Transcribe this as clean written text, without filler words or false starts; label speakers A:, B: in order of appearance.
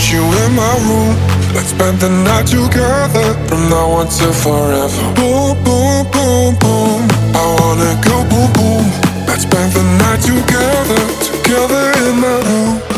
A: you in my room. Let's spend the night together, from now on till forever. Boom, boom, boom, boom, I wanna go boom, boom. Let's spend the night together, together in my room.